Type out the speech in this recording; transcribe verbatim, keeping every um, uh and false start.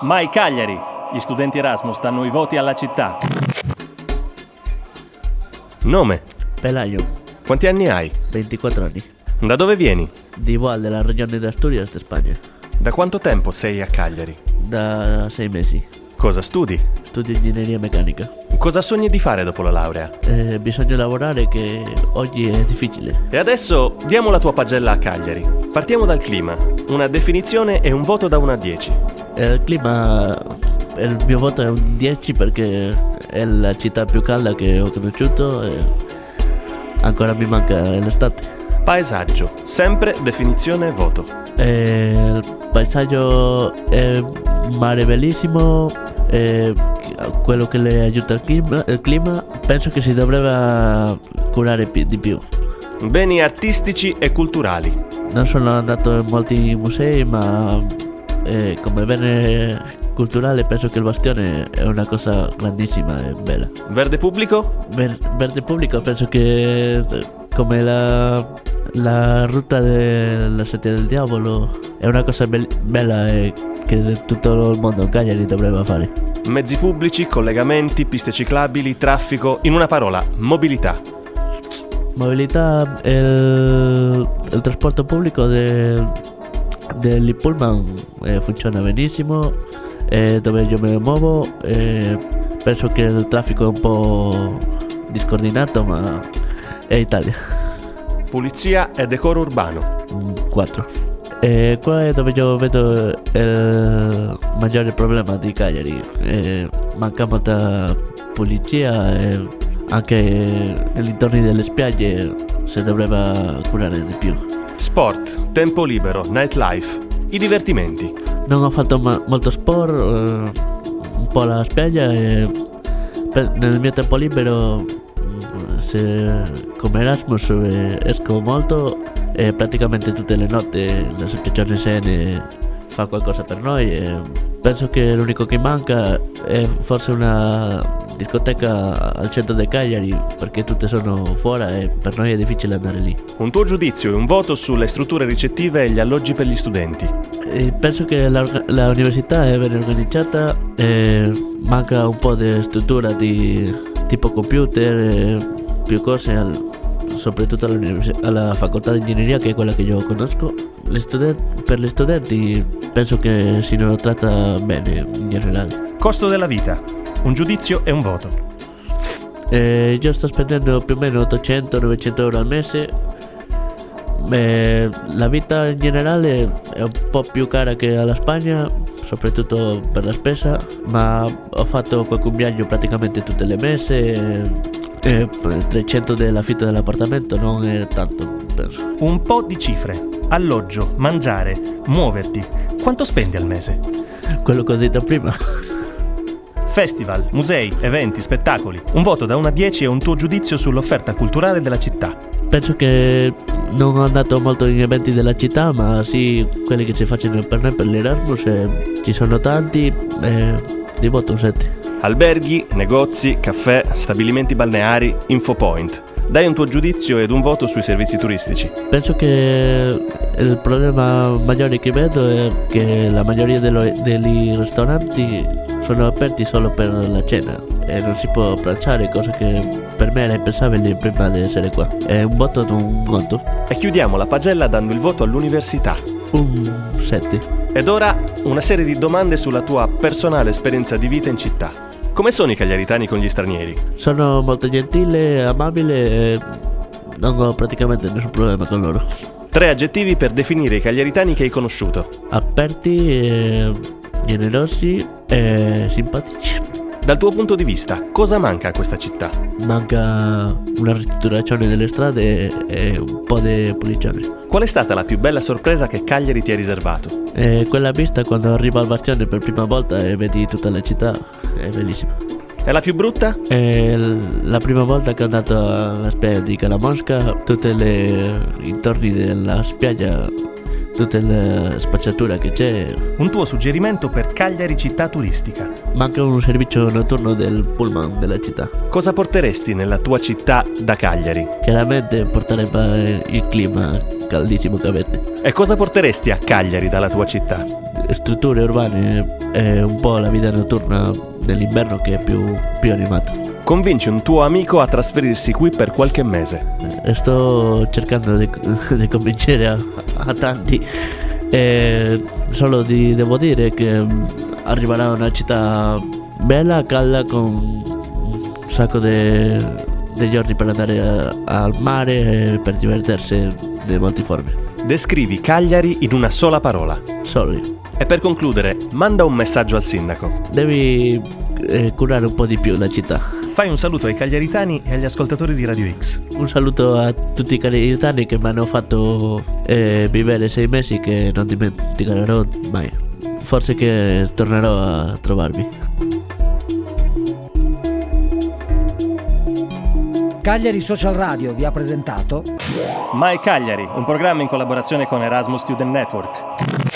Mai Cagliari! Gli studenti Erasmus danno i voti alla città. Nome? Pelayo. Quanti anni hai? ventiquattro anni. Da dove vieni? Di Igual, della regione de Asturias, de Spagna. Da quanto tempo sei a Cagliari? Da sei mesi. Cosa studi? Studio ingegneria meccanica. Cosa sogni di fare dopo la laurea? Eh, bisogna lavorare, che oggi è difficile. E adesso diamo la tua pagella a Cagliari. Partiamo dal clima. Una definizione e un voto da uno a dieci. Il clima, il mio voto è un dieci perché è la città più calda che ho conosciuto e ancora mi manca l'estate. Paesaggio, sempre definizione e voto. Eh, il paesaggio è un mare bellissimo, eh, quello che le aiuta il clima, il clima, penso che si dovrebbe curare pi- di più. Beni artistici e culturali. Non sono andato in molti musei, ma eh, come bene culturale penso che il Bastione è una cosa grandissima e bella. Verde pubblico? Ver- verde pubblico penso che come la, la ruta della Sette del Diavolo è una cosa be- bella e che tutto il mondo in Cagliari dovrebbe fare. Mezzi pubblici, collegamenti, piste ciclabili, traffico, in una parola, mobilità. Mobilità, il, il trasporto pubblico de, degli pullman eh, funziona benissimo, eh, dove io mi muovo, eh, penso che il traffico è un po' discoordinato, ma è Italia. Pulizia e decoro urbano. quattro. E qua è dove io vedo il maggiore problema di Cagliari, eh, manca molta pulizia e anche negli intorni delle spiagge si dovrebbe curare di più. Sport, tempo libero, nightlife, i divertimenti. Non ho fatto ma- molto sport, eh, un po' alla spiaggia e per- nel mio tempo libero, se, come Erasmus, eh, esco molto e praticamente tutte le notti l'associazione S N fa qualcosa per noi e penso che l'unico che manca è forse una discoteca al centro di Cagliari, perché tutte sono fuori e per noi è difficile andare lì. Un tuo giudizio e un voto sulle strutture ricettive e gli alloggi per gli studenti. E penso che la, la università è ben organizzata, e manca un po' di struttura di tipo computer e più cose, al, soprattutto alla facoltà di ingegneria, che è quella che io conosco. Le studen- per gli studenti penso che si non tratta bene in generale. Costo della vita. Un giudizio e un voto. Eh, io sto spendendo più o meno ottocento novecento euro al mese. Beh, la vita in generale è un po' più cara che alla Spagna, soprattutto per la spesa, ma ho fatto qualche viaggio praticamente tutte le mese e, e trecento dell'affitto dell'appartamento non è tanto, penso. Un po' di cifre. Alloggio, mangiare, muoverti. Quanto spendi al mese? Quello che ho detto prima. Festival, musei, eventi, spettacoli. Un voto da uno a dieci e un tuo giudizio sull'offerta culturale della città. Penso che non ho andato molto in eventi della città, ma sì quelli che si facciano per noi per l'Erasmus, e ci sono tanti, e di voto un sette. Alberghi, negozi, caffè, stabilimenti balneari, infopoint. Dai un tuo giudizio ed un voto sui servizi turistici. Penso che il problema maggiore che vedo è che la maggioria dello, degli ristoranti sono aperti solo per la cena e non si può pranzare, cosa che per me era impensabile prima di essere qua. È un voto non un voto. E chiudiamo la pagella dando il voto all'università. Un sette. Ed ora una serie di domande sulla tua personale esperienza di vita in città. Come sono i cagliaritani con gli stranieri? Sono molto gentile, amabile e non ho praticamente nessun problema con loro. Tre aggettivi per definire i cagliaritani che hai conosciuto. Aperti, e generosi e simpatici. Dal tuo punto di vista, cosa manca a questa città? Manca una ristrutturazione delle strade e un po' di pulizia. Qual è stata la più bella sorpresa che Cagliari ti ha riservato? E quella vista quando arrivo al Bastione per prima volta e vedi tutta la città è bellissima. E la più brutta? E la prima volta che ho andato alla spiaggia di Calamosca, tutte le intorni della spiaggia, tutta la spazzatura che c'è. Un tuo suggerimento per Cagliari città turistica. Manca un servizio notturno del pullman della città. Cosa porteresti nella tua città da Cagliari? Chiaramente porterebbe il clima caldissimo che avete. E cosa porteresti a Cagliari dalla tua città? strutture urbane e un po' la vita notturna dell'inverno che è più, più animata. Convinci un tuo amico a trasferirsi qui per qualche mese. E sto cercando di, di convincere a, a tanti. E solo di, devo dire che arriverà una città bella, calda, con un sacco di giorni per andare a, al mare e per divertirsi di molte forme. Descrivi Cagliari in una sola parola. Soli. E per concludere, manda un messaggio al sindaco. Devi eh, curare un po' di più la città. Fai un saluto ai cagliaritani e agli ascoltatori di Radio X. Un saluto a tutti i cagliaritani che mi hanno fatto eh, vivere sei mesi che non dimenticherò mai. Forse che tornerò a trovarvi. Cagliari Social Radio vi ha presentato My Cagliari, un programma in collaborazione con Erasmus Student Network.